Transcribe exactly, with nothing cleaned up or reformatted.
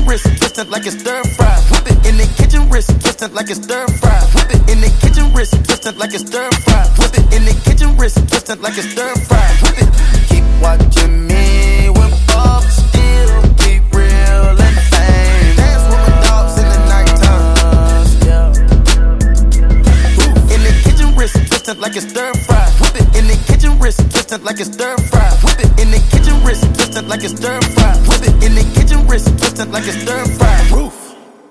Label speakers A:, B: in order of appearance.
A: wrist twisting like it's stir fry. Whip it in the kitchen, wrist twisting like it's stir fry. Whip it in the kitchen, wrist twisting like it's stir fry. Whip it in the kitchen, wrist twisting like it's stir fry. Whip it. Keep watching me when Bob still keep real and fame. Dance with my dogs in the nighttime. Ooh. In the kitchen, wrist twisting like it's stir fry. Whip it in the kitchen, wrist twisting like it's stir fry. Whip it in the kitchen, wrist twisting like it's stir fry. Whip it in the kitchen, wrist twisting like it's stir fry. Roof.